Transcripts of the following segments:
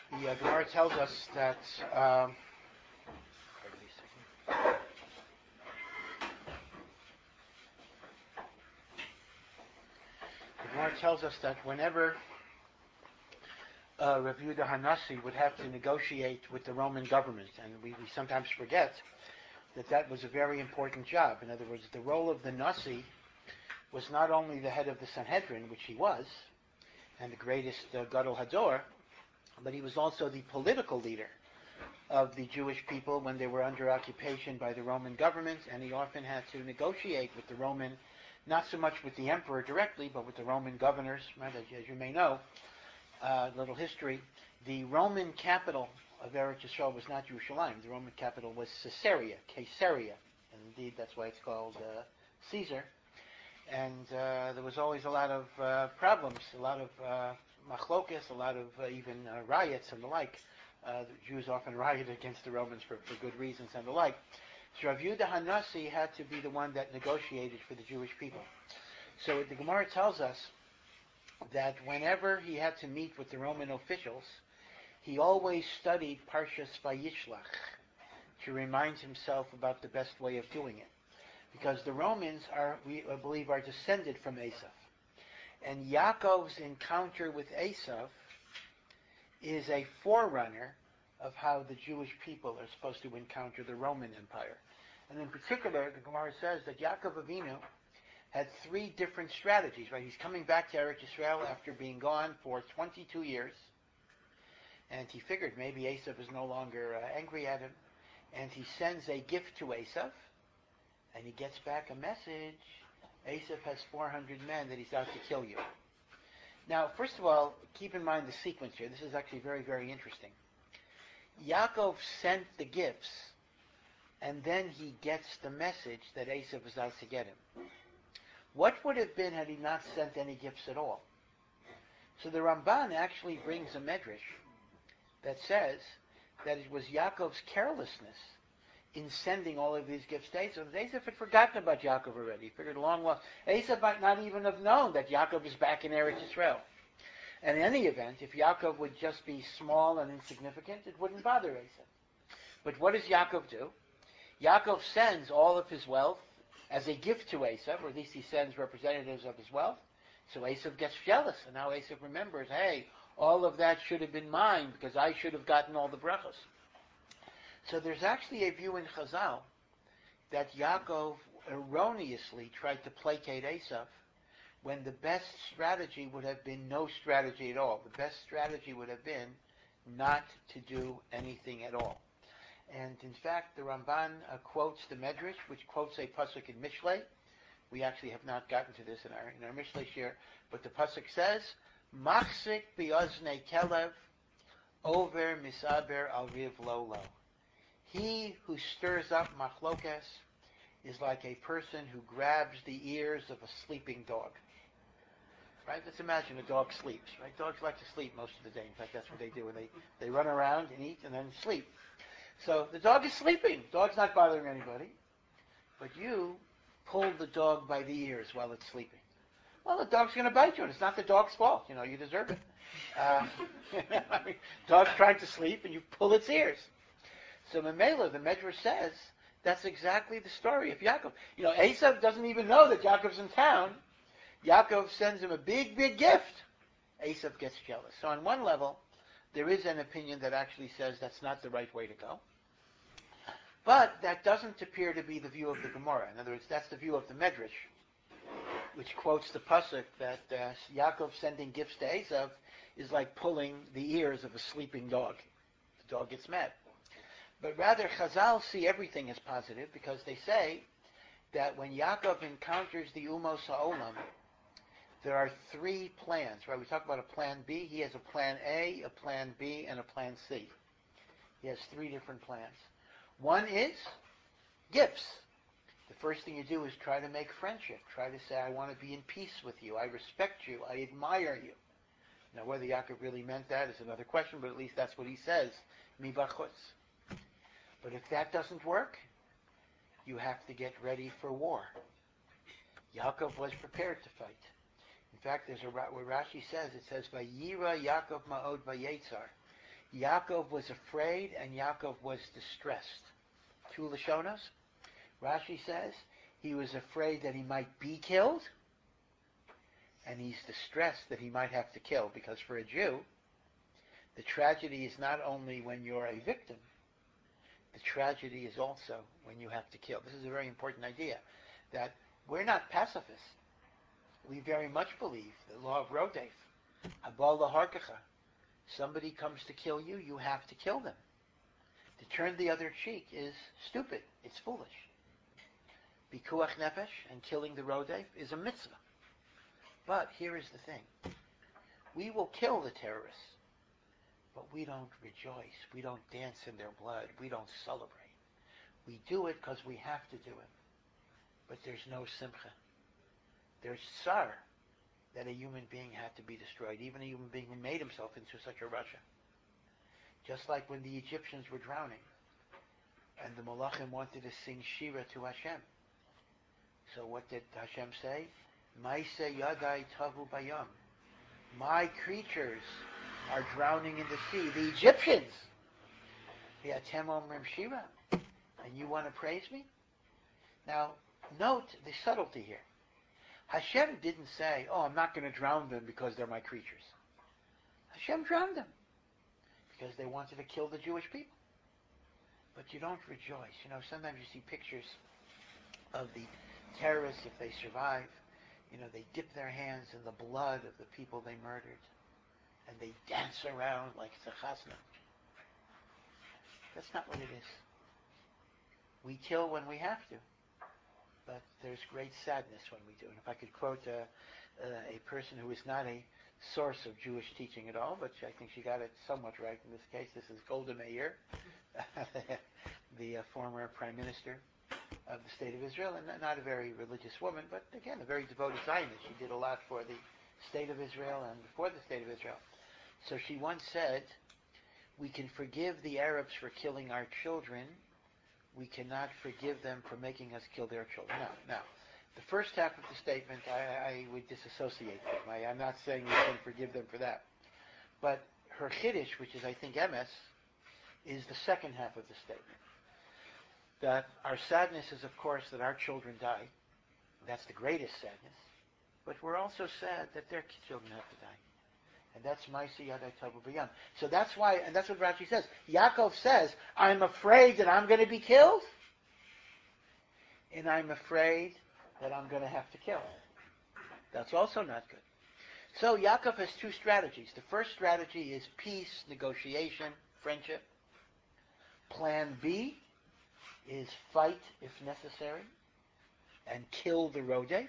The Gemara tells us that um, the Gemara tells us that whenever Rav Yehuda Hanassi would have to negotiate with the Roman government, and we sometimes forget that was a very important job. In other words, the role of the Nasi was not only the head of the Sanhedrin, which he was, and the greatest Gadol Hador, but he was also the political leader of the Jewish people when they were under occupation by the Roman government, and he often had to negotiate with the Roman, not so much with the emperor directly, but with the Roman governors. Right? As you may know, little history, the Roman capital of Eretz Yisrael was not Yerushalayim. The Roman capital was Caesarea, and indeed that's why it's called Caesar. And there was always a lot of problems, a lot of machlokas, a lot of even riots and the like. The Jews often rioted against the Romans for good reasons and the like. So Rav Yehuda Hanassi had to be the one that negotiated for the Jewish people. So the Gemara tells us that whenever he had to meet with the Roman officials, he always studied Parshas Vayishlach to remind himself about the best way of doing it. Because the Romans we believe, are descended from Esav. And Yaakov's encounter with Esav is a forerunner of how the Jewish people are supposed to encounter the Roman Empire. And in particular, the Gemara says that Yaakov Avinu had 3 different strategies. Right, he's coming back to Eretz Yisrael after being gone for 22 years, and he figured maybe Esav is no longer angry at him, and he sends a gift to Esav, and he gets back a message. Esav has 400 men that he's out to kill you. Now, first of all, keep in mind the sequence here. This is actually very, very interesting. Yaakov sent the gifts, and then he gets the message that Esav is out to get him. What would have been had he not sent any gifts at all? So the Ramban actually brings a medrash that says that it was Yaakov's carelessness in sending all of these gifts to Esav. Esav had forgotten about Yaakov already. He figured long lost. Esav might not even have known that Yaakov is back in Eretz Yisrael. And in any event, if Yaakov would just be small and insignificant, it wouldn't bother Esav. But what does Yaakov do? Yaakov sends all of his wealth as a gift to Esav, or at least he sends representatives of his wealth. So Esav gets jealous, and now Esav remembers, hey, all of that should have been mine because I should have gotten all the brachos. So there's actually a view in Chazal that Yaakov erroneously tried to placate Esav when the best strategy would have been no strategy at all. The best strategy would have been not to do anything at all. And in fact, the Ramban quotes the Medrash, which quotes a pasuk in Mishlei. We actually have not gotten to this in our Mishlei share, but the pasuk says, "Machzik bi'oznei kelev over misaber al riv lolo." He who stirs up machlokas is like a person who grabs the ears of a sleeping dog. Right? Let's imagine a dog sleeps. Right? Dogs like to sleep most of the day. In fact, that's what they do. They run around and eat and then sleep. So the dog is sleeping. The dog's not bothering anybody. But you pull the dog by the ears while it's sleeping. Well, the dog's going to bite you, and it's not the dog's fault. You deserve it. Dog's trying to sleep, and you pull its ears. So Memela, the Medrash says, that's exactly the story of Yaakov. Esav doesn't even know that Yaakov's in town. Yaakov sends him a big, big gift. Esav gets jealous. So on one level, there is an opinion that actually says that's not the right way to go. But that doesn't appear to be the view of the Gemara. In other words, that's the view of the Medrash, which quotes the pasuk that Yaakov sending gifts to Esav is like pulling the ears of a sleeping dog. The dog gets mad. But rather, Chazal see everything as positive because they say that when Yaakov encounters the Umos HaOlam, there are 3 plans, right? We talk about a plan B. He has a plan A, a plan B, and a plan C. He has 3 different plans. One is gifts. The first thing you do is try to make friendship. Try to say, I want to be in peace with you. I respect you. I admire you. Now, whether Yaakov really meant that is another question, but at least that's what he says. Mi bachutz. But if that doesn't work, you have to get ready for war. Yaakov was prepared to fight. In fact, there's what Rashi says. It says, "Vayira Yaakov ma'od vayetzar." Yaakov was afraid and Yaakov was distressed. Two Lashonos. Rashi says he was afraid that he might be killed, and he's distressed that he might have to kill, because for a Jew, the tragedy is not only when you're a victim, the tragedy is also when you have to kill. This is a very important idea, that we're not pacifists. We very much believe the law of Rodef, Habal laharkecha. Somebody comes to kill you, you have to kill them. To turn the other cheek is stupid. It's foolish. Pikuach nefesh and killing the Rodef is a mitzvah. But here is the thing. We will kill the terrorists, but we don't rejoice. We don't dance in their blood. We don't celebrate. We do it because we have to do it. But there's no simcha. There's tsar that a human being had to be destroyed, even a human being who made himself into such a rasha. Just like when the Egyptians were drowning, and the Malachim wanted to sing Shira to Hashem. So what did Hashem say? Maise yadai tavu bayam. My creatures are drowning in the sea. The Egyptians. V'atem omrim Shira. And you want to praise me? Now, note the subtlety here. Hashem didn't say, oh, I'm not going to drown them because they're my creatures. Hashem drowned them because they wanted to kill the Jewish people. But you don't rejoice. You know, sometimes you see pictures of the terrorists, if they survive, you know, they dip their hands in the blood of the people they murdered, and they dance around like it's a chasna. That's not what it is. We kill when we have to, but there's great sadness when we do. And if I could quote a person who is not a source of Jewish teaching at all, but I think she got it somewhat right in this case. This is Golda Meir, the former prime minister of the state of Israel, and not a very religious woman, but again, a very devoted Zionist. She did a lot for the state of Israel and for the state of Israel. So she once said, we can forgive the Arabs for killing our children. We cannot forgive them for making us kill their children. Now, the first half of the statement, I would disassociate from. I'm not saying we can forgive them for that. But her chiddush, which is, I think, emes, is the second half of the statement. That our sadness is, of course, that our children die. That's the greatest sadness. But we're also sad that their children have to die. And that's Maisi Yadai Tavu B'Yam. So that's why, and that's what Rashi says. Yaakov says, I'm afraid that I'm going to be killed, and I'm afraid that I'm going to have to kill. That's also not good. So Yaakov has two strategies. The first strategy is peace, negotiation, friendship. Plan B is fight if necessary and kill the Rodef.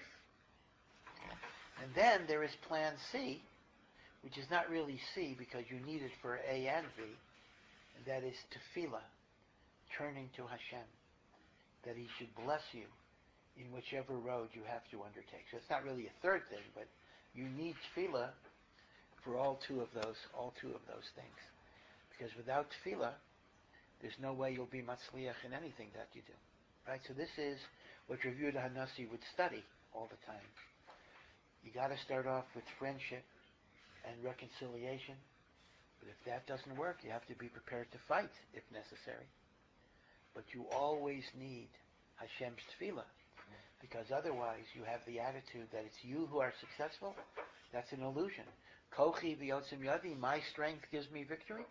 And then there is plan C, which is not really C because you need it for A and B, and that is tefillah, turning to Hashem, that He should bless you in whichever road you have to undertake. So it's not really a third thing, but you need tefillah for all two of those things. Because without tefillah, there's no way you'll be matzliach in anything that you do. Right? So this is what Rav Yehuda Hanassi would study all the time. You got to start off with friendship and reconciliation. But if that doesn't work, you have to be prepared to fight if necessary. But you always need Hashem's tefillah, because otherwise you have the attitude that it's you who are successful. That's an illusion. Kochi v'yotzim yadi, my strength gives me victory.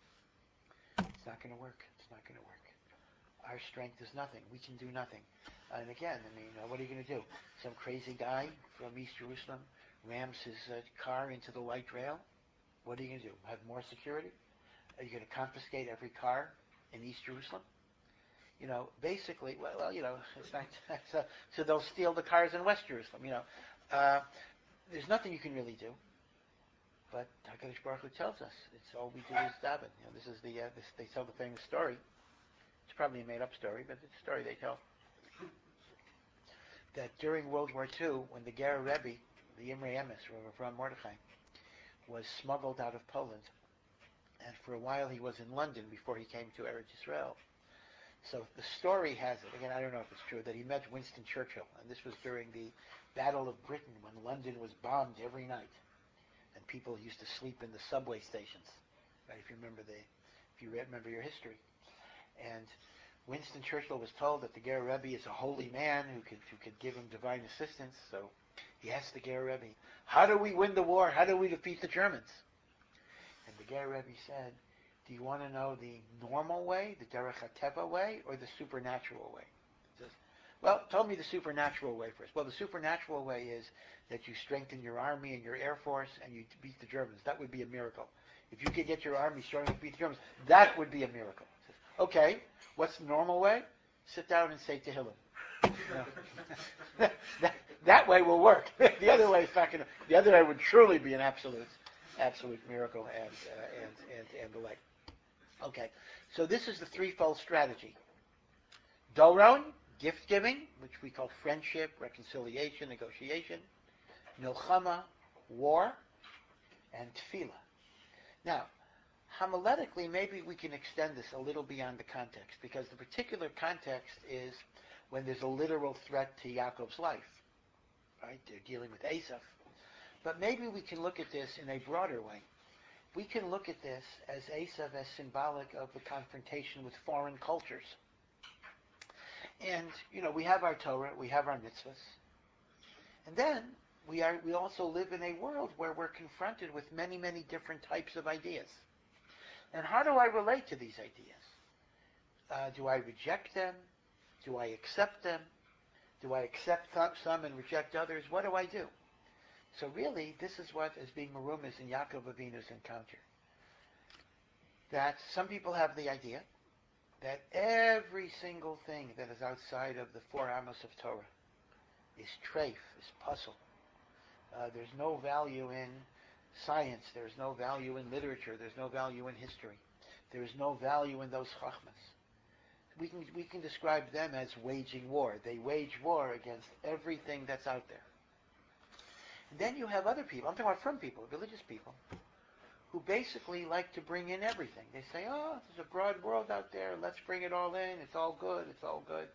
It's not going to work. It's not going to work. Our strength is nothing. We can do nothing. And again, I mean, what are you going to do? Some crazy guy from East Jerusalem rams his car into the light rail? What are you going to do? Have more security? Are you going to confiscate every car in East Jerusalem? You know, basically, well, you know, it's not. So they'll steal the cars in West Jerusalem. You know, there's nothing you can really do. But HaKadosh Baruch Hu tells us it's all we do is daven. You know, this is they tell the famous story. It's probably a made-up story, but it's a story they tell. That during World War II, when the Ger Rebbe, the Imrei Emes, Rav Mordechai, was smuggled out of Poland, and for a while he was in London before he came to Eretz Yisrael. So the story has it, again, I don't know if it's true, that he met Winston Churchill, and this was during the Battle of Britain when London was bombed every night, and people used to sleep in the subway stations right? If you remember your history. And Winston Churchill was told that the Ger Rebbe is a holy man who could give him divine assistance. So he asked the Ger Rebbe, "How do we win the war? How do we defeat the Germans?" And the Ger Rebbe said, "Do you want to know the normal way, the Derech HaTeva way, or the supernatural way?" He says, "Well, tell me the supernatural way first." "Well, the supernatural way is that you strengthen your army and your air force and you beat the Germans. That would be a miracle. If you could get your army strong enough to beat the Germans, that would be a miracle." He says, "Okay, what's the normal way?" "Sit down and say Tehillim." No. that way will work. The other way is not going to. The other way would truly be an absolute miracle and the like. Okay, so this is the threefold strategy: Doron, gift giving, which we call friendship, reconciliation, negotiation; Milchama, war; and Tefillah. Now, homiletically, maybe we can extend this a little beyond the context, because the particular context is when there's a literal threat to Yaakov's life. Right? They're dealing with Esav. But maybe we can look at this in a broader way. We can look at this as Esav as symbolic of the confrontation with foreign cultures. And, we have our Torah, we have our mitzvahs. And then we also live in a world where we're confronted with many, many different types of ideas. And how do I relate to these ideas? Do I reject them? Do I accept them? Do I accept some and reject others? What do I do? So really, this is what is being merumas in Yaakov Avinu's encounter. That some people have the idea that every single thing that is outside of the 4 amos of Torah is treif, is puzzle. There's no value in science. There's no value in literature. There's no value in history. There is no value in those chachmas. We can describe them as waging war. They wage war against everything that's out there. And then you have other people, I'm talking about from people, religious people, who basically like to bring in everything. They say, "Oh, there's a broad world out there. Let's bring it all in. It's all good. It's all good."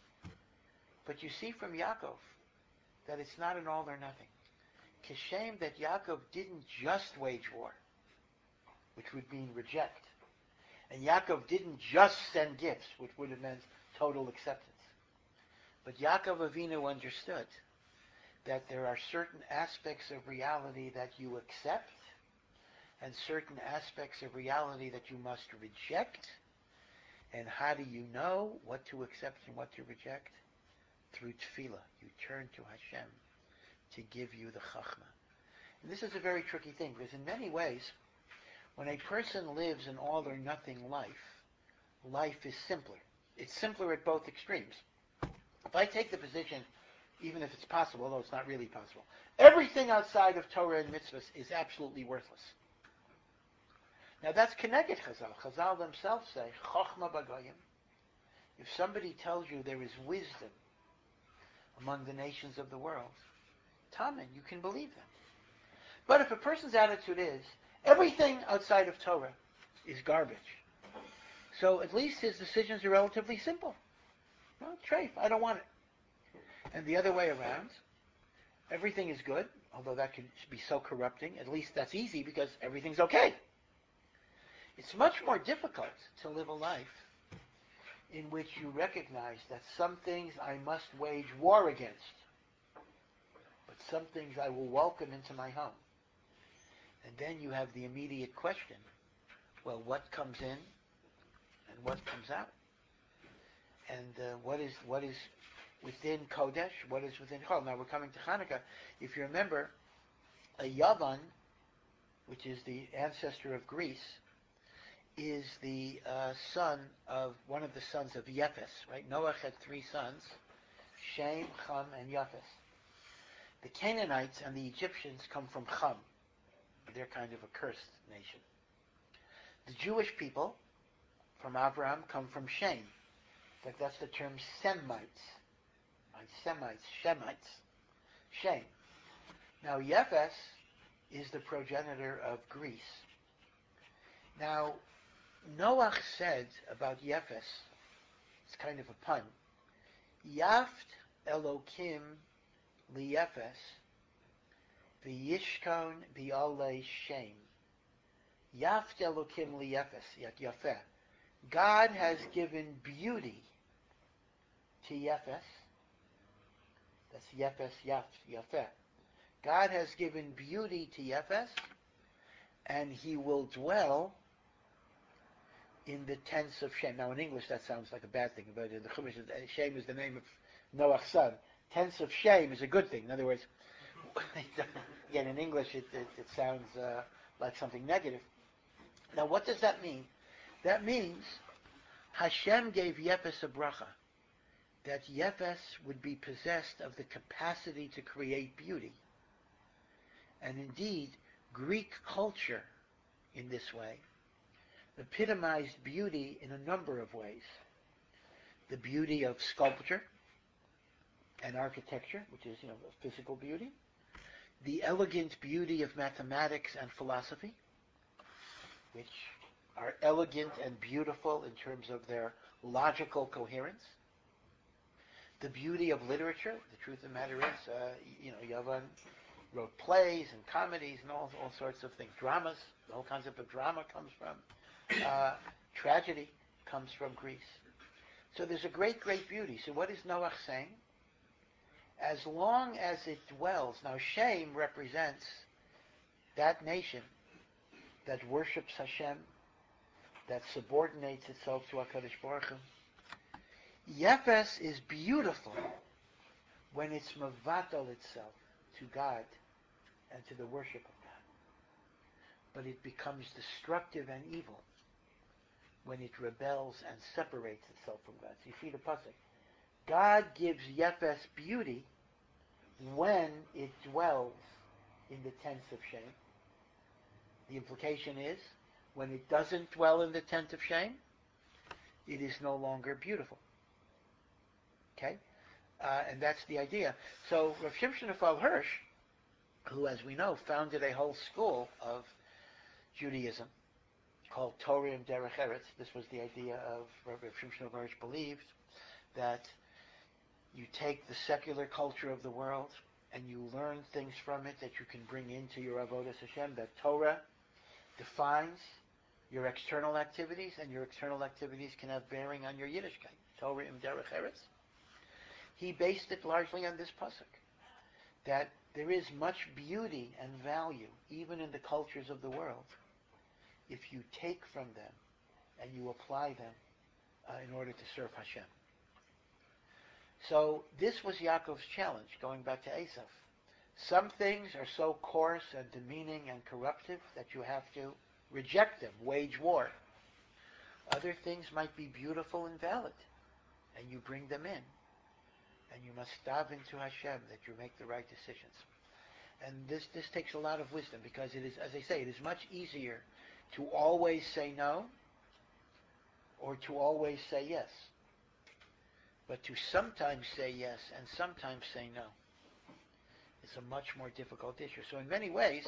But you see from Yaakov that it's not an all or nothing. Kishem that Yaakov didn't just wage war, which would mean reject. And Yaakov didn't just send gifts, which would have meant total acceptance. But Yaakov Avinu understood that there are certain aspects of reality that you accept and certain aspects of reality that you must reject. And how do you know what to accept and what to reject? Through tefillah. You turn to Hashem to give you the chachma. And this is a very tricky thing, because in many ways, when a person lives an all or nothing life, life is simpler. It's simpler at both extremes. If I take the position, even if it's possible, although it's not really possible, everything outside of Torah and mitzvahs is absolutely worthless. Now that's Keneged Chazal. Chazal themselves say, Chochma Bagoyim. If somebody tells you there is wisdom among the nations of the world, Tamen, you can believe them. But if a person's attitude is, everything outside of Torah is garbage, so at least his decisions are relatively simple. Well, treif, I don't want it. And the other way around, everything is good, although that can be so corrupting. At least that's easy because everything's okay. It's much more difficult to live a life in which you recognize that some things I must wage war against, but some things I will welcome into my home. And then you have the immediate question, well, what comes in and what comes out? And what is within Kodesh, what is within Chol? Now we're coming to Hanukkah. If you remember, a Yavan, which is the ancestor of Greece, is the son of one of the sons of Yefes, right? Noah had 3 sons, Shem, Cham, and Yefes. The Canaanites and the Egyptians come from Cham. They're kind of a cursed nation. The Jewish people from Abraham come from Shem. In fact, that's the term Semites. Semites, Shemites. Shem. Now, Yefes is the progenitor of Greece. Now, Noach said about Yefes, it's kind of a pun, Yaft Elokim liyefes v'yishkon bi'olei Shem. Yaft Elokim liyefes, yafeh. God has given beauty to Yefes. That's Yefes, Yafeh. God has given beauty to Yefes, and he will dwell in the tents of Shem. Now, in English, that sounds like a bad thing, but in the Chumash, Shem is the name of Noach's son. Tents of Shem is a good thing. In other words, again, in English, it sounds like something negative. Now, what does that mean? That means Hashem gave Yefes a bracha, that Yefes would be possessed of the capacity to create beauty. And indeed, Greek culture, in this way, epitomized beauty in a number of ways. The beauty of sculpture and architecture, which is, physical beauty. The elegant beauty of mathematics and philosophy, which are elegant and beautiful in terms of their logical coherence. The beauty of literature. The truth of the matter is, Yavan wrote plays and comedies and all sorts of things. Dramas. The whole concept of drama comes from tragedy comes from Greece. So there's a great, great beauty. So what is Noach saying? As long as it dwells, now Shem represents that nation that worships Hashem, that subordinates itself to HaKadosh Baruch Hu. Yefes is beautiful when it's mevatel itself to God and to the worship of God. But it becomes destructive and evil when it rebels and separates itself from God. So you see the pasuk. God gives Yefes beauty when it dwells in the tents of Shem. The implication is, when it doesn't dwell in the tent of Shem, it is no longer beautiful. Okay? And that's the idea. So Rav Shimshon Raphael Hirsch, who, as we know, founded a whole school of Judaism called Torah and Derech Eretz. This was the idea of Rav Shimshon Raphael Hirsch believed that you take the secular culture of the world and you learn things from it that you can bring into your Avodas Hashem, that Torah defines your external activities, and your external activities can have bearing on your Yiddishkeit. Torah im Derech Eretz. He based it largely on this pasuk, that there is much beauty and value even in the cultures of the world if you take from them and you apply them in order to serve Hashem. So this was Yaakov's challenge, going back to Esav. Some things are so coarse and demeaning and corruptive that you have to reject them, wage war. Other things might be beautiful and valid, and you bring them in. And you must daven to Hashem that you make the right decisions. And this takes a lot of wisdom, because it is, as I say, it is much easier to always say no or to always say yes. But to sometimes say yes and sometimes say no is a much more difficult issue. So in many ways,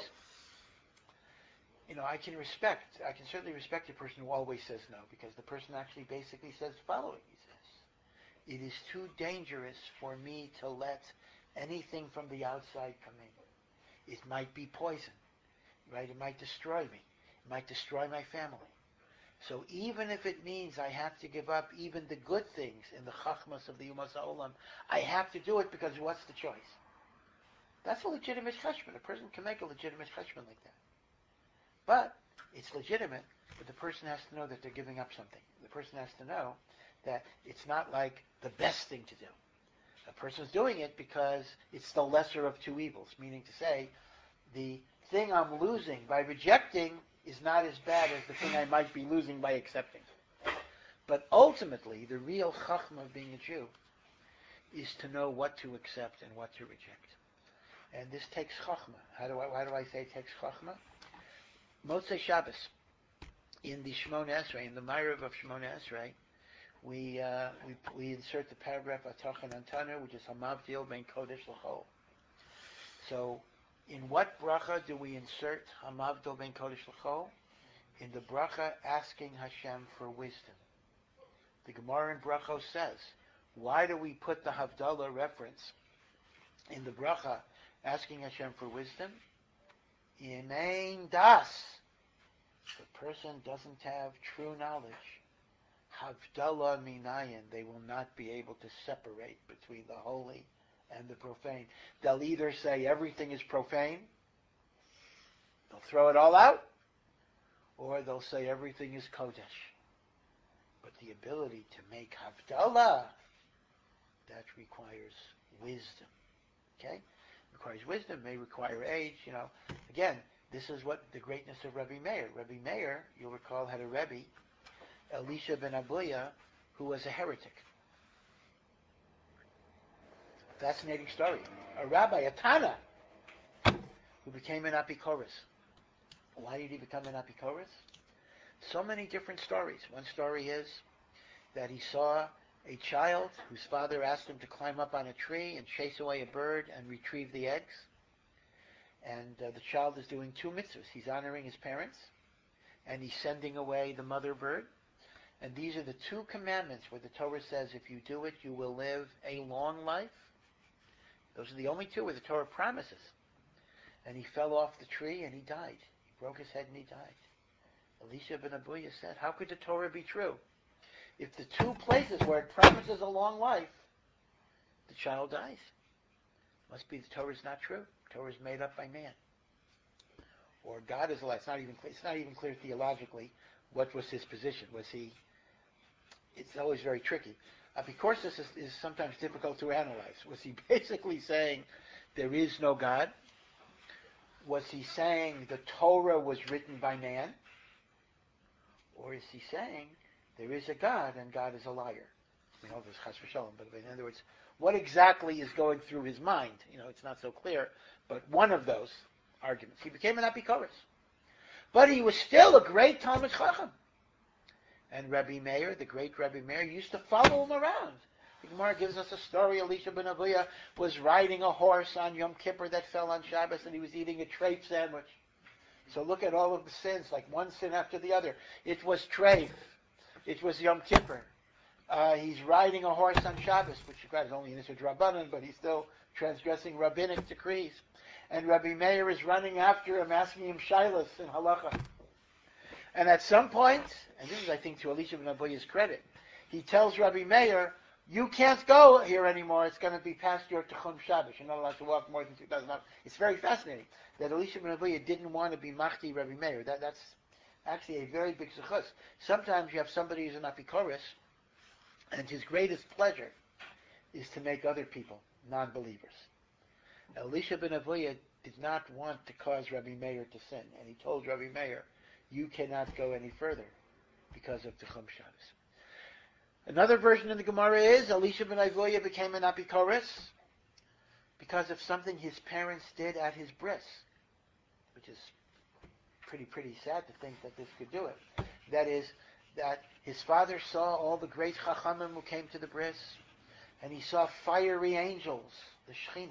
I can certainly respect a person who always says no, because the person actually basically says the following. He says, it is too dangerous for me to let anything from the outside come in. It might be poison, right? It might destroy me. It might destroy my family. So even if it means I have to give up even the good things in the chachmas of the Umas HaOlam, I have to do it, because what's the choice? That's a legitimate cheshbon. A person can make a legitimate cheshbon like that. But it's legitimate, but the person has to know that they're giving up something. The person has to know that it's not like the best thing to do. A person's doing it because it's the lesser of two evils, meaning to say, the thing I'm losing by rejecting is not as bad as the thing I might be losing by accepting. But ultimately, the real chachma of being a Jew is to know what to accept and what to reject. And this takes chachma. Why do I say it takes chachma? Motzei Shabbos, in the Shemona Esrei, in the Ma'ariv of Shemona Esrei, we insert the paragraph Atachan Antana, which is Hamavdil Ben Kodesh L'chol. So, in what bracha do we insert Hamavdil Ben Kodesh L'chol? In the bracha asking Hashem for wisdom. The Gemara in Brachos says, why do we put the Havdalah reference in the bracha asking Hashem for wisdom? Imein das. If a person doesn't have true knowledge, Havdalah minayin, they will not be able to separate between the holy and the profane. They'll either say everything is profane, they'll throw it all out, or they'll say everything is kodesh. But the ability to make Havdalah, that requires wisdom. Okay? Requires wisdom, may require age, Again, this is what the greatness of Rabbi Meir. Rabbi Meir, you'll recall, had a Rebbe, Elisha ben Abuya, who was a heretic. Fascinating story. A rabbi, a Tana, who became an Apikoros. Why did he become an Apikoros? So many different stories. One story is that he saw a child whose father asked him to climb up on a tree and chase away a bird and retrieve the eggs. And the child is doing two mitzvahs. He's honoring his parents, and he's sending away the mother bird. And these are the two commandments where the Torah says if you do it, you will live a long life. Those are the only two where the Torah promises. And he fell off the tree and he died. He broke his head and he died. Elisha ben Abuya said, how could the Torah be true? If the two places where it promises a long life, the child dies. Must be the Torah is not true. The Torah is made up by man. Or God is a lie. It's not even clear theologically what was his position. Was he... It's always very tricky. Because this is sometimes difficult to analyze. Was he basically saying there is no God? Was he saying the Torah was written by man? Or is he saying there is a God and God is a liar? There's chas v'shalom, but in other words, what exactly is going through his mind? It's not so clear, but one of those arguments. He became an Apikoros. But he was still a great Talmid Chacham. And Rabbi Meir, the great Rabbi Meir, used to follow him around. The Gemara gives us a story. Elisha ben Abuya was riding a horse on Yom Kippur that fell on Shabbos, and he was eating a treif sandwich. So look at all of the sins, like one sin after the other. It was treif. It was Yom Kippur. He's riding a horse on Shabbos, which is only an Issur D'Rabbanan, but he's still transgressing rabbinic decrees. And Rabbi Meir is running after him, asking him shilas in halacha. And at some point, and this is, I think, to Elisha ben Abuya's credit, he tells Rabbi Meir, you can't go here anymore. It's going to be past your Tichun Shabbos. You're not allowed to walk more than 2,000 miles. It's very fascinating that Elisha ben Abuya didn't want to be Machti Rabbi Meir. That's actually a very big zechus. Sometimes you have somebody who's an Apikoros, and his greatest pleasure is to make other people non-believers. Elisha ben Abuya did not want to cause Rabbi Meir to sin, and he told Rabbi Meir, you cannot go any further because of Tichum Shabbos. Another version of the Gemara is Elisha ben Abuya became an Apikoros because of something his parents did at his bris, which is pretty sad to think that this could do it. That is, that his father saw all the great Chachamim who came to the bris, and he saw fiery angels, the Shekhinah.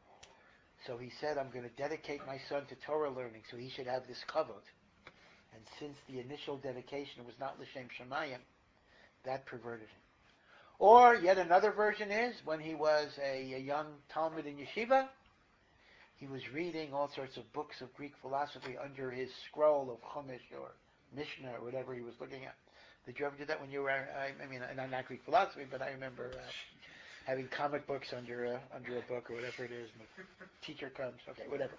So he said, I'm going to dedicate my son to Torah learning, so he should have this kavod. And since the initial dedication was not L'Shem Shemayim, that perverted him. Or, yet another version is, when he was a young Talmud in yeshiva, he was reading all sorts of books of Greek philosophy under his scroll of Chumash or Mishnah or whatever he was looking at. Did you ever do that when you were, not Greek philosophy, but I remember having comic books under a book or whatever it is, and the teacher comes, okay, whatever.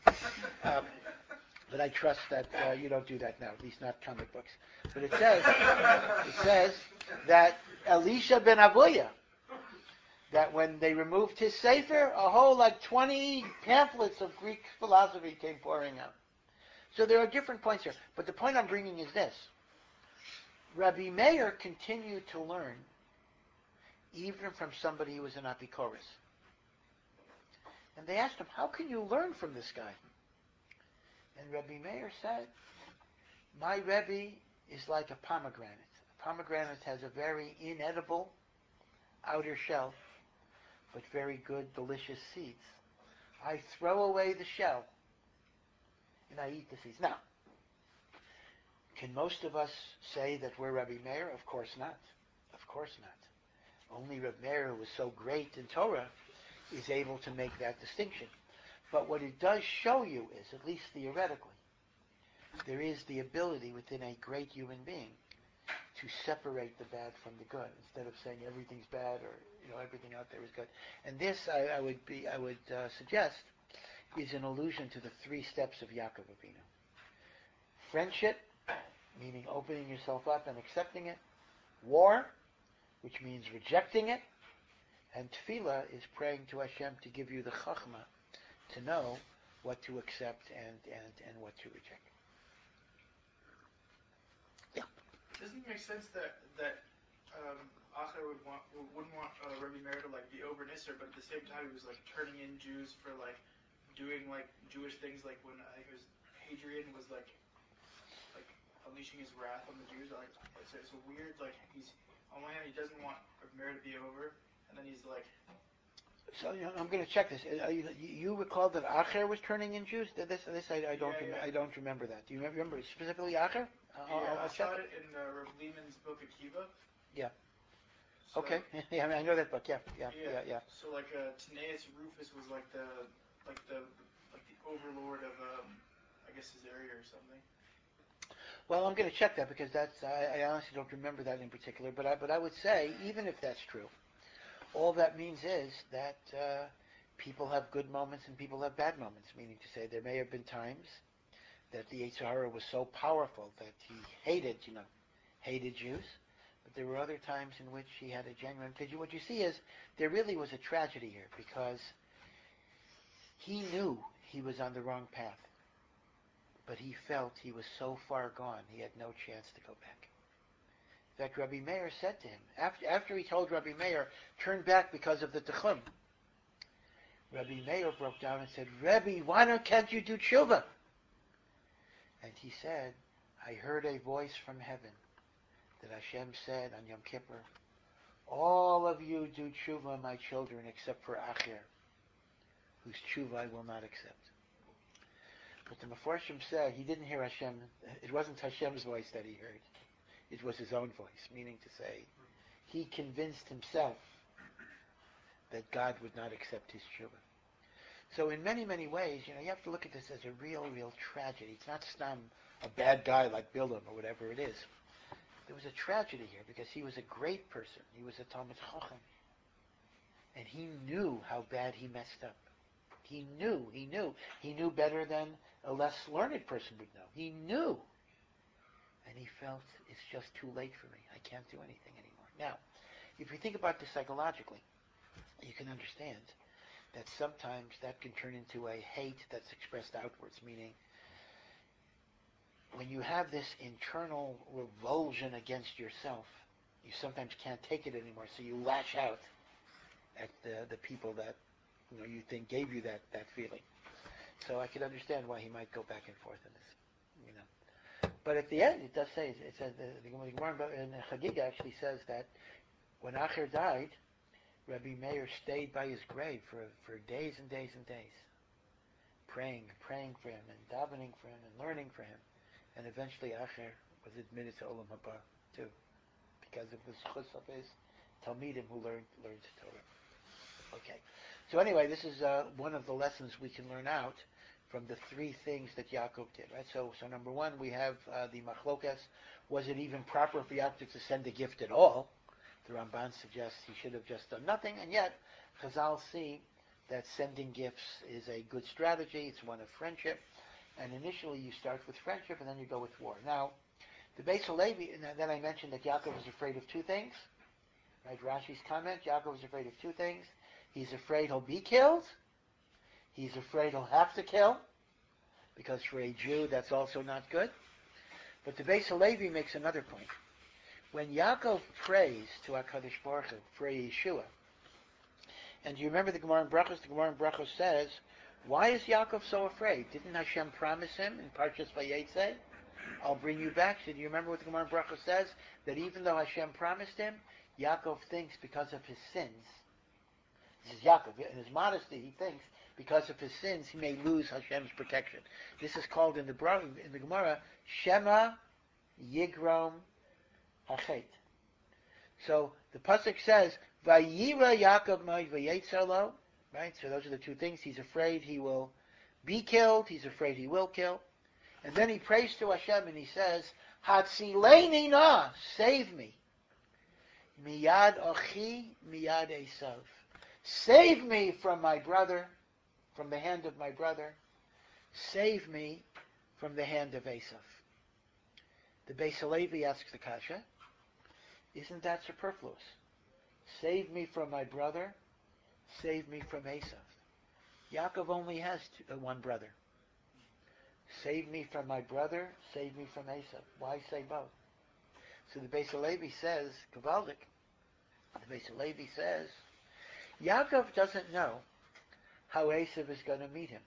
But I trust that you don't do that now, at least not comic books. But it says that Elisha ben Abuya, that when they removed his sefer, a whole 20 pamphlets of Greek philosophy came pouring out. So there are different points here. But the point I'm bringing is this. Rabbi Meir continued to learn even from somebody who was an Apikoros. And they asked him, how can you learn from this guy? And Rabbi Meir said, my Rebbe is like a pomegranate. A pomegranate has a very inedible outer shell, but very good, delicious seeds. I throw away the shell, and I eat the seeds. Now, can most of us say that we're Rabbi Meir? Of course not. Of course not. Only Rabbi Meir, who was so great in Torah, is able to make that distinction. But what it does show you is, at least theoretically, there is the ability within a great human being to separate the bad from the good, instead of saying everything's bad or everything out there is good. And this, I would suggest, is an allusion to the 3 steps of Yaakov Avinu. Friendship, meaning opening yourself up and accepting it. War, which means rejecting it. And tefillah is praying to Hashem to give you the chachma to know what to accept and what to reject. Yeah. Doesn't it make sense that Acher wouldn't want Rabbi Meir to be over Nisser, but at the same time he was turning in Jews for doing Jewish things, like when I think it was Hadrian was unleashing his wrath on the Jews. It's a weird he's on one hand he doesn't want Rabbi Meir to be over, and then he's like. So I'm going to check this. You recall that Acher was turning in Jews? I don't remember that. Do you remember specifically Acher? I saw it in Rav Lehman's book Akiva. Yeah. So, okay. Yeah, I know that book. Yeah. So Taneus Rufus was the overlord of I guess his area or something. Well, I'm going to check that because I honestly don't remember that in particular. But I would say, even if that's true, all that means is that people have good moments and people have bad moments. Meaning to say, there may have been times that the Yetzer Hara was so powerful that he hated Jews. But there were other times in which he had a genuine. Because what you see is there really was a tragedy here, because he knew he was on the wrong path, but he felt he was so far gone he had no chance to go back. In fact, Rabbi Meir said to him, after he told Rabbi Meir, turn back because of the Techum, Rabbi Meir broke down and said, Rebbe, can't you do tshuva? And he said, I heard a voice from heaven that Hashem said on Yom Kippur, all of you do tshuva, my children, except for Acher, whose tshuva I will not accept. But the Mefarshim said he didn't hear Hashem. It wasn't Hashem's voice that he heard. It was his own voice, meaning to say, he convinced himself that God would not accept his tshuva. So in many, many ways, you have to look at this as a real, real tragedy. It's not a bad guy like Bilam or whatever it is. There was a tragedy here because he was a great person. He was a Talmid Chacham. And he knew how bad he messed up. He knew better than a less learned person would know. He knew. And he felt, it's just too late for me. I can't do anything anymore. Now, if you think about this psychologically, you can understand that sometimes that can turn into a hate that's expressed outwards, meaning when you have this internal revulsion against yourself, you sometimes can't take it anymore, so you lash out at the people that you think gave you that feeling. So I can understand why he might go back and forth in this. But at the end, it does say, it says, the Gemara in Chagiga actually says that when Acher died, Rabbi Meir stayed by his grave for days and days and days, praying for him and davening for him and learning for him. And eventually Acher was admitted to Olam Haba too, because of the zchus of his Talmidim who learned Torah. Okay. So anyway, this is one of the lessons we can learn out from the 3 things that Yaakov did, right? So number 1, we have the machlokas. Was it even proper for Yaakov to send a gift at all? The Ramban suggests he should have just done nothing, and yet Chazal see that sending gifts is a good strategy. It's one of friendship, and initially you start with friendship, and then you go with war. Now, the Beis Halevi, and then I mentioned that Yaakov was afraid of 2 things, right? Rashi's comment, Yaakov was afraid of 2 things. He's afraid he'll be killed. He's afraid he'll have to kill, because for a Jew, that's also not good. But the Beis Halevi makes another point. When Yaakov prays to HaKadosh Baruch Hu for a Yeshua, and do you remember the Gemara in Brachos? The Gemara in Brachos says, why is Yaakov so afraid? Didn't Hashem promise him in Parshas Vayetze, I'll bring you back? So do you remember what the Gemara in Brachos says? That even though Hashem promised him, Yaakov thinks because of his sins, this is Yaakov, in his modesty, he thinks because of his sins he may lose Hashem's protection. This is called in the Gemara, Shema Yigrom Hachet. So the pasuk says, Vayira Yaakov Ma'id Vayetzer Lo, right? So those are the 2 things. He's afraid he will be killed. He's afraid he will kill. And then he prays to Hashem and he says, Hatzileni na, save me. Miyad Achi, Miyad Esav. Save me from my brother, from the hand of my brother. Save me from the hand of Esav. The Beis Halevi asks the Kasha, isn't that superfluous? Save me from my brother, save me from Esav. Yaakov only has one brother. Save me from my brother, save me from Esav. Why say both? So the Beis Halevi says, Kavaldik, the Beis Halevi says, Yaakov doesn't know how Esav is going to meet him.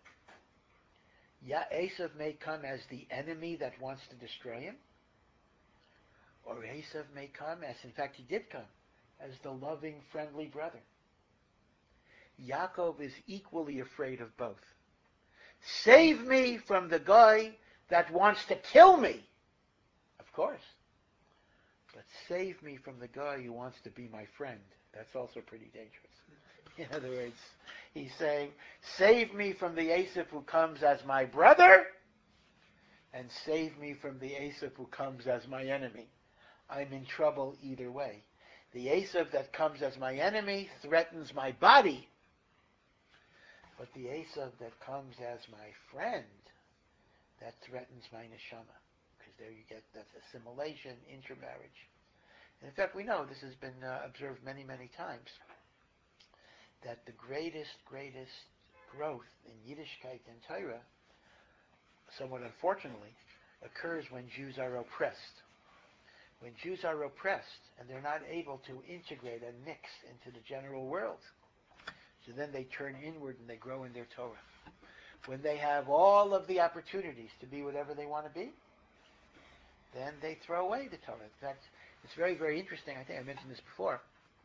Esav may come as the enemy that wants to destroy him, or Esav may come as, in fact he did come, as the loving, friendly brother. Yaakov is equally afraid of both. Save me from the guy that wants to kill me, of course. But save me from the guy who wants to be my friend. That's also pretty dangerous. In other words, he's saying, save me from the Esav who comes as my brother, and save me from the Esav who comes as my enemy. I'm in trouble either way. The Esav that comes as my enemy threatens my body, but the Esav that comes as my friend, that threatens my neshama. Because there you get that assimilation, intermarriage. And in fact, we know this has been observed many, many times, that the greatest growth in Yiddishkeit and Torah, somewhat unfortunately, occurs when Jews are oppressed. When Jews are oppressed and they're not able to integrate and mix into the general world, so then they turn inward and they grow in their Torah. When they have all of the opportunities to be whatever they want to be, then they throw away the Torah. In fact, it's very, very interesting. I think I mentioned this before.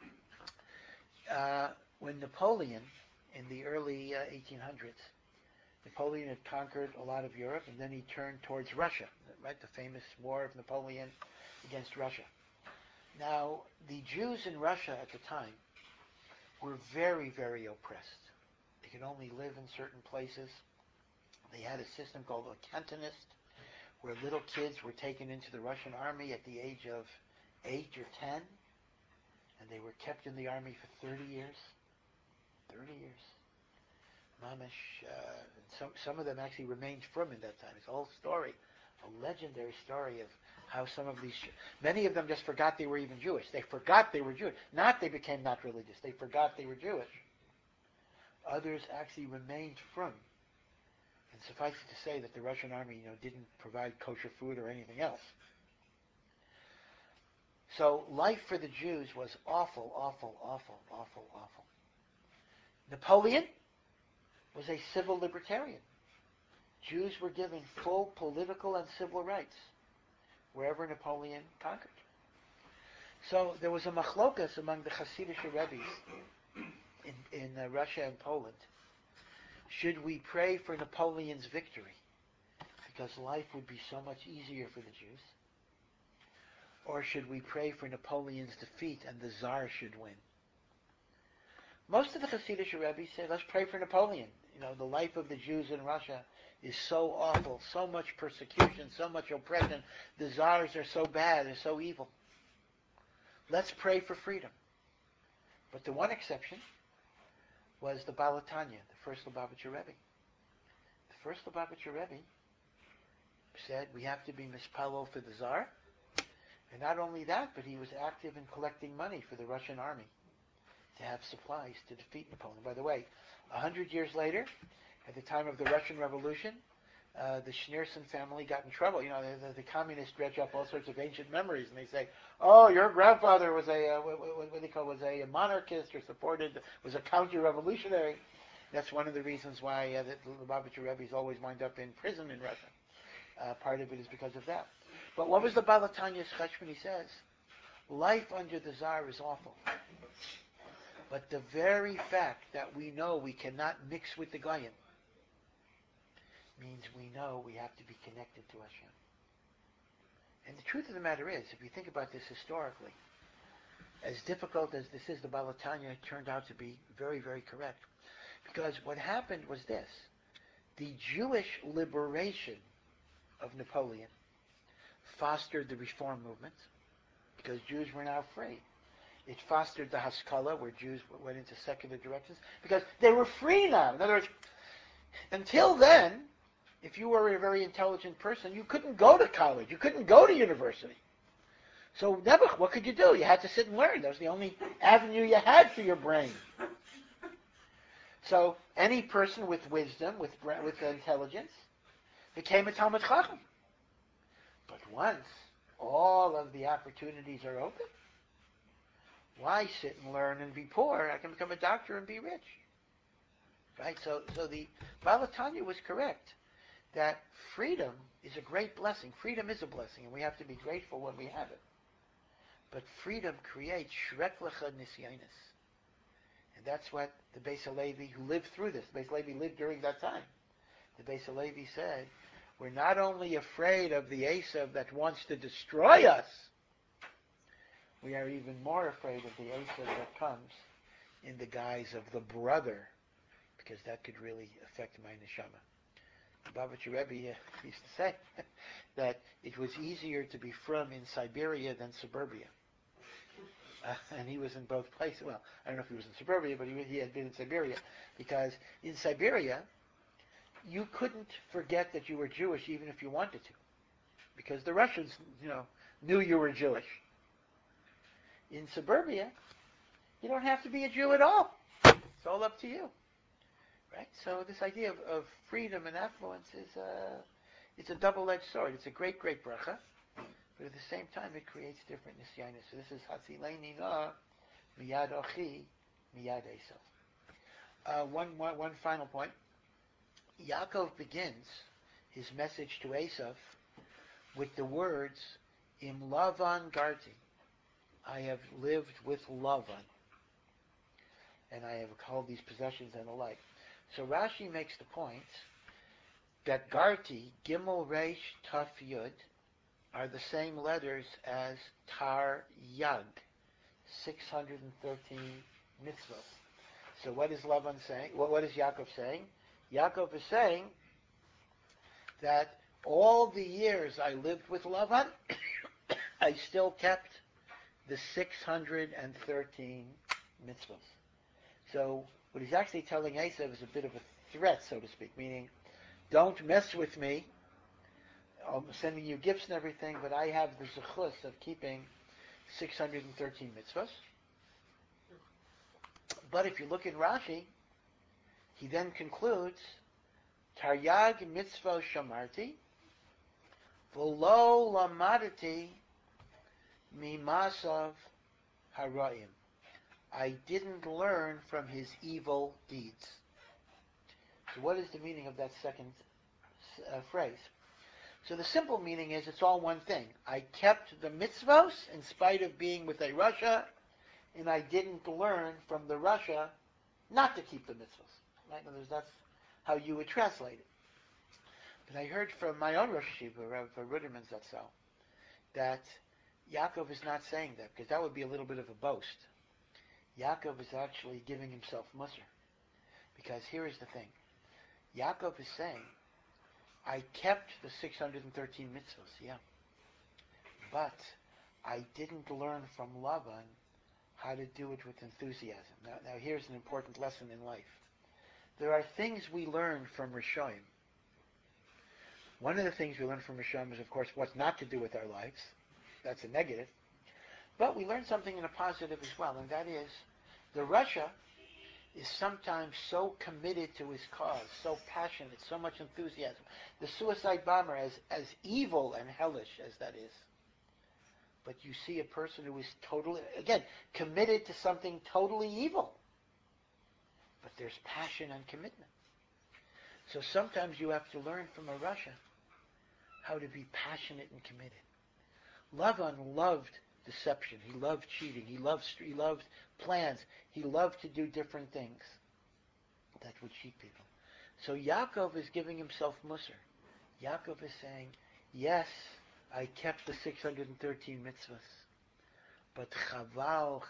When Napoleon, in the early 1800s, Napoleon had conquered a lot of Europe, and then he turned towards Russia, right? The famous War of Napoleon against Russia. Now, the Jews in Russia at the time were very, very oppressed. They could only live in certain places. They had a system called a cantonist, where little kids were taken into the Russian army at the age of 8 or 10, and they were kept in the army for 30 years. 30 years. Mamish, some of them actually remained from in that time. It's a whole story, a legendary story of how some of these, many of them just forgot they were even Jewish. They forgot they were Jewish. Not they became not religious. They forgot they were Jewish. Others actually remained from. And suffice it to say that the Russian army, didn't provide kosher food or anything else. So life for the Jews was awful, awful, awful, awful, awful. Napoleon was a civil libertarian. Jews were given full political and civil rights wherever Napoleon conquered. So there was a machlokas among the Hasidic Rebbe's in Russia and Poland. Should we pray for Napoleon's victory because life would be so much easier for the Jews? Or should we pray for Napoleon's defeat and the Tsar should win? Most of the Hasidic Rebbe said, let's pray for Napoleon. The life of the Jews in Russia is so awful, so much persecution, so much oppression. The Tsars are so bad, they're so evil. Let's pray for freedom. But the one exception was the Baal HaTanya, the first Lubavitcher Rebbe. The first Lubavitcher Rebbe said we have to be mispalel for the Tsar. And not only that, but he was active in collecting money for the Russian army to have supplies to defeat Napoleon. By the way, 100 years later, at the time of the Russian Revolution, the Schneerson family got in trouble. The communists dredge up all sorts of ancient memories, and they say, "Oh, your grandfather was a monarchist, or was a counter-revolutionary." That's one of the reasons why the Lubavitcher Rebbe's always wind up in prison in Russia. Part of it is because of that. But what was the Baal HaTanya's cheshbon? He says, life under the Tsar is awful. But the very fact that we know we cannot mix with the Goyim means we know we have to be connected to Hashem. And the truth of the matter is, if you think about this historically, as difficult as this is, the Baal HaTanya turned out to be very, very correct. Because what happened was this. The Jewish liberation of Napoleon fostered the reform movement because Jews were now free. It fostered the Haskalah, where Jews went into secular directions, because they were free now. In other words, until then, if you were a very intelligent person, you couldn't go to college. You couldn't go to university. So what could you do? You had to sit and learn. That was the only avenue you had for your brain. So any person with wisdom, with intelligence, became a Talmid Chacham. But once all of the opportunities are open, why sit and learn and be poor? I can become a doctor and be rich. Right? So the Baal HaTanya was correct that freedom is a great blessing. Freedom is a blessing, and we have to be grateful when we have it. But freedom creates Shrek Lecha Nisyanis. And that's what the Beis HaLevi, who lived through this, the Beis HaLevi lived during that time. The Beis HaLevi said, we're not only afraid of the Esav that wants to destroy us, we are even more afraid of the Esav that comes in the guise of the brother, because that could really affect my neshama. The Bavitcher Rebbe used to say that it was easier to be from in Siberia than suburbia. And he was in both places. Well, I don't know if he was in suburbia, but he had been in Siberia. Because in Siberia, you couldn't forget that you were Jewish even if you wanted to. Because the Russians, knew you were Jewish. In suburbia, you don't have to be a Jew at all. It's all up to you. Right? So this idea of freedom and affluence it's a double-edged sword. It's a great, great bracha. But at the same time, it creates different nisyanis. So this is Hatzileni na miyad ochi miyad Esav. One final point. Yaakov begins his message to Esav with the words, Im Lavan Garti. I have lived with Lavan, and I have held these possessions and the like. So Rashi makes the point that Garti, Gimel Reish Taf Yud, are the same letters as Tar Yag, 613 mitzvot. So what is Lavan saying? What is Yaakov saying? Yaakov is saying that all the years I lived with Lavan, I still kept the 613 mitzvot. So what he's actually telling Esav is a bit of a threat, so to speak, meaning, don't mess with me. I'm sending you gifts and everything, but I have the zechus of keeping 613 mitzvahs. But if you look in Rashi, he then concludes, Taryag mitzvah shamarti, v'lo lamadati mimasav harayim. I didn't learn from his evil deeds. So what is the meaning of that second phrase? So the simple meaning is it's all one thing. I kept the mitzvos in spite of being with a Russia, and I didn't learn from the Russia not to keep the mitzvos. Right? In other words, that's how you would translate it. But I heard from my own Rosh Hashiva, Rav Ruderman Zatzal, that Yaakov is not saying that, because that would be a little bit of a boast. Yaakov is actually giving himself musar. Because here is the thing. Yaakov is saying, I kept the 613 mitzvahs, yeah. But I didn't learn from Lavan how to do it with enthusiasm. Now here's an important lesson in life. There are things we learn from Rishoyim. One of the things we learn from Rishoyim is, of course, what not to do with our lives. That's a negative. But we learn something in a positive as well, and that is, the Russia is sometimes so committed to his cause, so passionate, so much enthusiasm. The suicide bomber, as evil and hellish as that is. But you see a person who is totally, again, committed to something totally evil. But there's passion and commitment. So sometimes you have to learn from a Russia how to be passionate and committed. Lavan loved deception. He loved cheating. He loved plans. He loved to do different things that would cheat people. So Yaakov is giving himself musar. Yaakov is saying, yes, I kept the 613 mitzvahs, but chaval,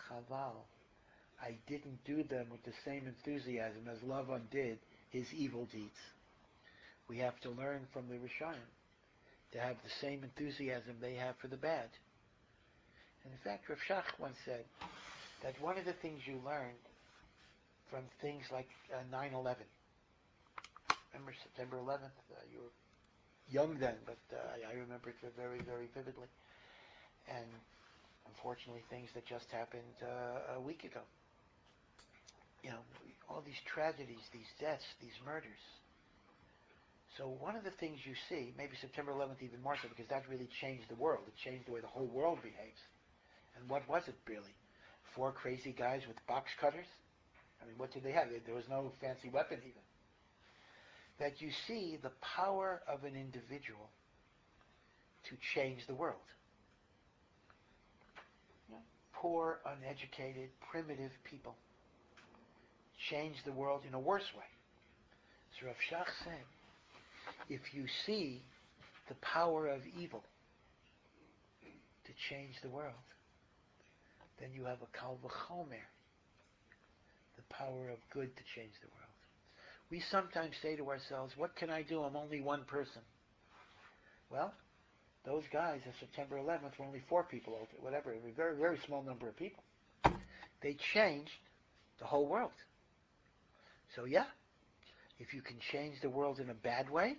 I didn't do them with the same enthusiasm as Lavan did his evil deeds. We have to learn from the Rishayim to have the same enthusiasm they have for the bad. And in fact, Rav Shach once said that one of the things you learn from things like 9/11. Remember September 11th? You were young then, but I remember it very, very vividly. And unfortunately, things that just happened a week ago. You know, all these tragedies, these deaths, these murders. So one of the things you see, maybe September 11th even more so, because that really changed the world. It changed the way the whole world behaves. And what was it really? 4 crazy guys with box cutters? I mean, what did they have? There was no fancy weapon even. That you see the power of an individual to change the world. You know, poor, uneducated, primitive people change the world in a worse way. So Rav Shach said, if you see the power of evil to change the world, then you have a kal v'chomer, the power of good to change the world. We sometimes say to ourselves, what can I do? I'm only one person. Well, those guys on September 11th were only 4 people, whatever, a very, very small number of people. They changed the whole world. So yeah, if you can change the world in a bad way,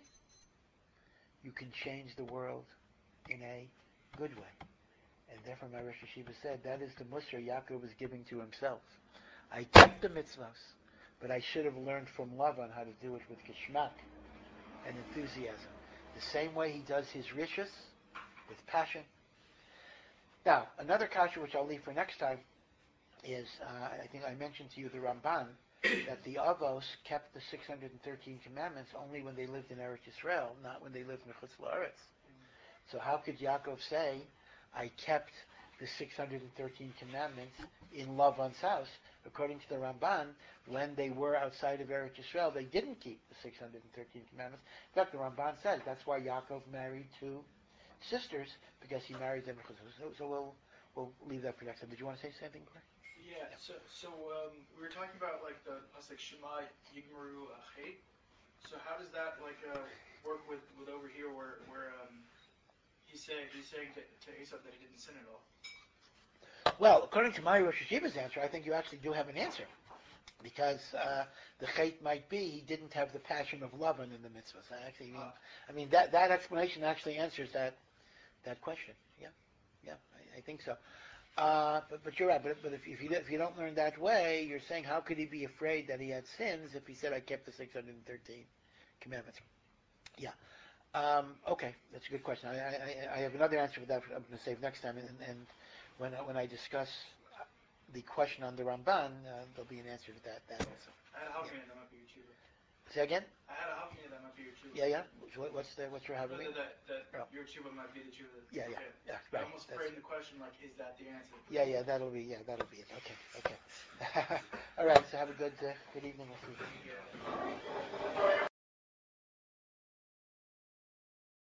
you can change the world in a good way. And therefore my Rosh Yeshiva said, that is the Musar Yaakov was giving to himself. I kept the mitzvahs, but I should have learned from Lavan how to do it with geschmack and enthusiasm. The same way he does his rishus, with passion. Now, another kasha which I'll leave for next time is, I think I mentioned to you the Ramban, that the Avos kept the 613 commandments only when they lived in Eretz Yisrael, not when they lived in Chutz La'aretz. So how could Yaakov say, I kept the 613 commandments in Lavan's house? According to the Ramban, when they were outside of Eretz Yisrael, they didn't keep the 613 commandments. In fact, the Ramban says that's why Yaakov married 2 sisters, because he married them. So we'll leave that for next time. Did you want to say something, Claire? Yeah. So we were talking about like the pasuk Shema Yigmaru Chet. So how does that work with over here where he's saying to Esau that he didn't sin at all? Well, according to my Rosh Yeshiva's answer, I think you actually do have an answer, because the Chet might be he didn't have the passion of Lavan in the mitzvahs. I mean that explanation actually answers that question. Yeah, I think so. But you're right. But if you don't learn that way, you're saying how could he be afraid that he had sins if he said I kept the 613 commandments? Yeah. Okay, that's a good question. I have another answer for that. I'm going to save next time, and when I discuss the question on the Ramban, there'll be an answer to that also. I had a Havmina that might be your tshuva. Say again? I had a Havmina that might be your tshuva. Yeah. What's your Havmina? That your tshuva might be the tshuva. Yeah. Right. I almost framed the question like, is that the answer? Yeah. That'll be it. Okay. All right. So have a good evening. We'll see you.